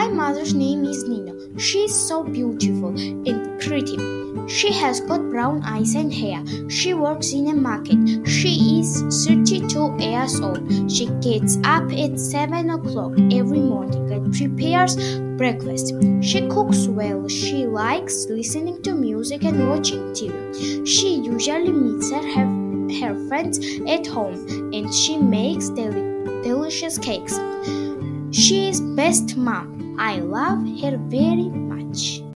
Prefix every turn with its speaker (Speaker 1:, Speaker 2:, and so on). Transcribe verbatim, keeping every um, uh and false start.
Speaker 1: My mother's name is Nina. She is so beautiful and pretty. She has got brown eyes and hair. She works in a market. She is thirty-two years old. She gets up at seven o'clock every morning and prepares breakfast. She cooks well. She likes listening to music and watching T V. She usually meets her, her, her friends at home, and she makes deli- delicious cakes. She is best mom. I love her very much.